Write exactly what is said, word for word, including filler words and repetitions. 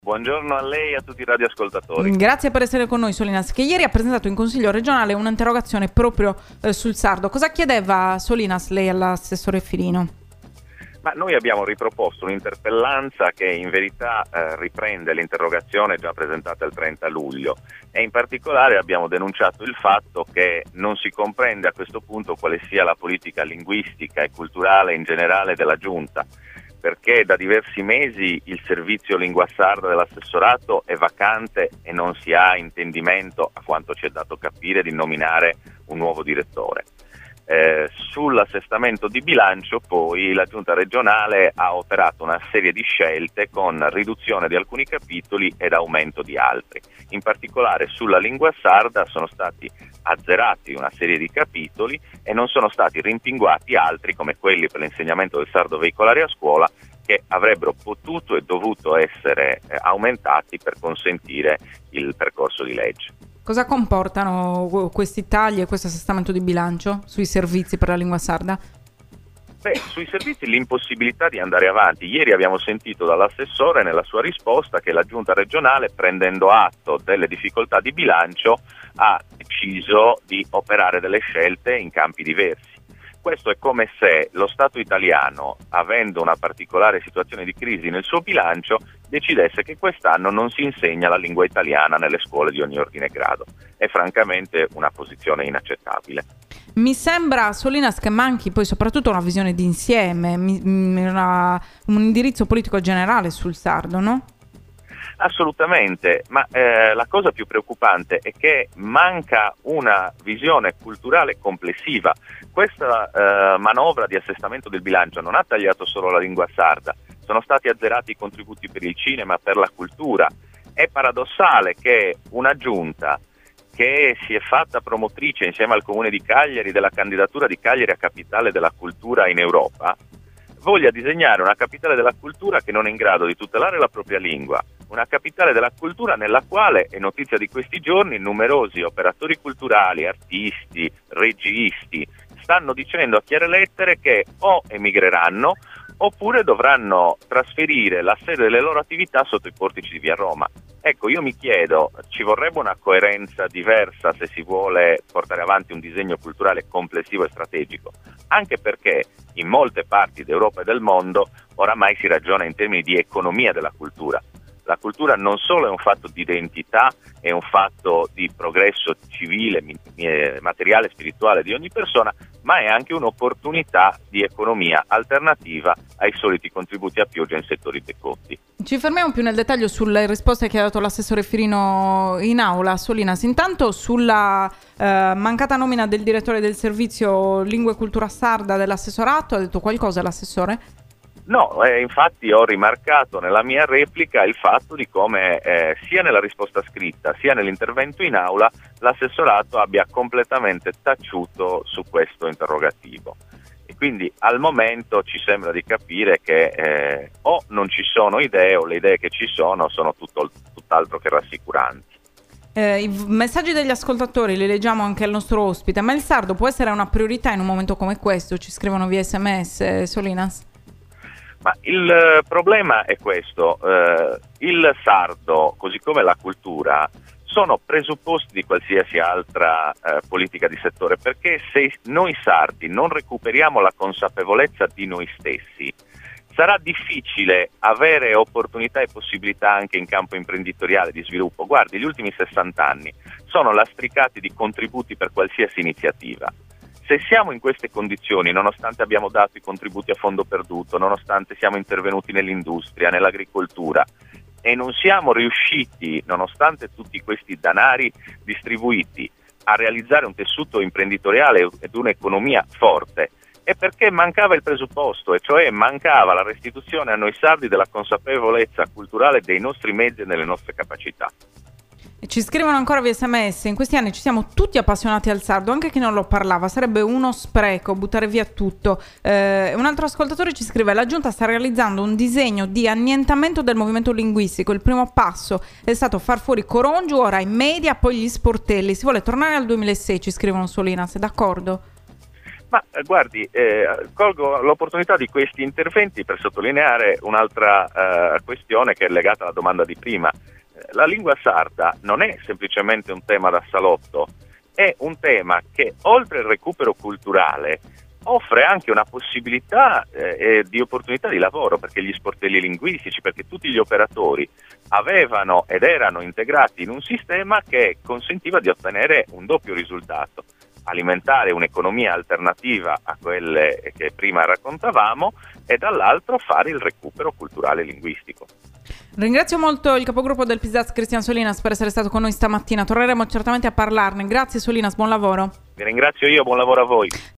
Buongiorno a lei e a tutti i radioascoltatori. Grazie per essere con noi, Solinas, che ieri ha presentato in Consiglio regionale un'interrogazione proprio eh, sul sardo. Cosa chiedeva, Solinas, lei all'assessore Filino? Ma noi abbiamo riproposto un'interpellanza che in verità eh, riprende l'interrogazione già presentata il trenta luglio e in particolare abbiamo denunciato il fatto che non si comprende a questo punto quale sia la politica linguistica e culturale in generale della Giunta, perché da diversi mesi il servizio lingua sarda dell'assessorato è vacante e non si ha intendimento, a quanto ci è dato capire, di nominare un nuovo direttore. Eh, sull'assestamento di bilancio poi la Giunta regionale ha operato una serie di scelte con riduzione di alcuni capitoli ed aumento di altri. In particolare sulla lingua sarda sono stati azzerati una serie di capitoli e non sono stati rimpinguati altri, come quelli per l'insegnamento del sardo veicolare a scuola, che avrebbero potuto e dovuto essere eh, aumentati per consentire il percorso di legge. Cosa comportano questi tagli e questo assestamento di bilancio sui servizi per la lingua sarda? Beh, sui servizi l'impossibilità di andare avanti. Ieri abbiamo sentito dall'assessore nella sua risposta che la Giunta regionale, prendendo atto delle difficoltà di bilancio, ha deciso di operare delle scelte in campi diversi. Questo è come se lo Stato italiano, avendo una particolare situazione di crisi nel suo bilancio, decidesse che quest'anno non si insegna la lingua italiana nelle scuole di ogni ordine e grado. È francamente una posizione inaccettabile. Mi sembra, Solinas, che manchi poi soprattutto una visione d'insieme, una, un indirizzo politico generale sul sardo, no? Assolutamente, ma eh, la cosa più preoccupante è che manca una visione culturale complessiva. Questa eh, manovra di assestamento del bilancio non ha tagliato solo la lingua sarda, sono stati azzerati i contributi per il cinema, per la cultura. È paradossale che una giunta che si è fatta promotrice insieme al Comune di Cagliari della candidatura di Cagliari a capitale della cultura in Europa voglia disegnare una capitale della cultura che non è in grado di tutelare la propria lingua, una capitale della cultura nella quale, è notizia di questi giorni, numerosi operatori culturali, artisti, registi, stanno dicendo a chiare lettere che o emigreranno oppure dovranno trasferire la sede delle loro attività sotto i portici di via Roma. Ecco, io mi chiedo, ci vorrebbe una coerenza diversa se si vuole portare avanti un disegno culturale complessivo e strategico, anche perché in molte parti d'Europa e del mondo oramai si ragiona in termini di economia della cultura. La cultura non solo è un fatto di identità, è un fatto di progresso civile, materiale e spirituale di ogni persona, ma è anche un'opportunità di economia alternativa ai soliti contributi a pioggia in settori decotti. Ci fermiamo più nel dettaglio sulle risposte che ha dato l'assessore Firino in aula. Solinas, intanto sulla eh, mancata nomina del direttore del servizio Lingua e Cultura Sarda dell'assessorato, ha detto qualcosa l'assessore? No, eh, infatti ho rimarcato nella mia replica il fatto di come eh, sia nella risposta scritta sia nell'intervento in aula l'assessorato abbia completamente taciuto su questo interrogativo. E quindi al momento ci sembra di capire che eh, o non ci sono idee o le idee che ci sono sono tutto, tutt'altro che rassicuranti. Eh, I messaggi degli ascoltatori li leggiamo anche al nostro ospite, ma il sardo può essere una priorità in un momento come questo? Ci scrivono via sms, Solinas? Ma il problema è questo, eh, il sardo, così come la cultura, sono presupposti di qualsiasi altra eh, politica di settore, perché se noi sardi non recuperiamo la consapevolezza di noi stessi, sarà difficile avere opportunità e possibilità anche in campo imprenditoriale di sviluppo. Guardi, gli ultimi sessanta anni sono lastricati di contributi per qualsiasi iniziativa. Se siamo in queste condizioni, nonostante abbiamo dato i contributi a fondo perduto, nonostante siamo intervenuti nell'industria, nell'agricoltura, e non siamo riusciti, nonostante tutti questi danari distribuiti, a realizzare un tessuto imprenditoriale ed un'economia forte, è perché mancava il presupposto, e cioè mancava la restituzione a noi sardi della consapevolezza culturale dei nostri mezzi e delle nostre capacità. Ci scrivono ancora via sms: in questi anni ci siamo tutti appassionati al sardo, anche chi non lo parlava, sarebbe uno spreco buttare via tutto. Eh, un altro ascoltatore ci scrive: la giunta sta realizzando un disegno di annientamento del movimento linguistico, il primo passo è stato far fuori Corongiu, ora i media, poi gli sportelli, si vuole tornare al duemilasei, ci scrivono Solinas, è d'accordo? Ma eh, guardi, eh, colgo l'opportunità di questi interventi per sottolineare un'altra eh, questione che è legata alla domanda di prima. Eh, la lingua sarda non è semplicemente un tema da salotto, è un tema che oltre al recupero culturale offre anche una possibilità eh, di opportunità di lavoro, perché gli sportelli linguistici, perché tutti gli operatori avevano ed erano integrati in un sistema che consentiva di ottenere un doppio risultato: alimentare un'economia alternativa a quelle che prima raccontavamo e dall'altro fare il recupero culturale e linguistico. Ringrazio molto il capogruppo del P I S D A S, Cristian Solinas, per essere stato con noi stamattina. Torneremo certamente a parlarne. Grazie Solinas, buon lavoro. Vi ringrazio io, buon lavoro a voi.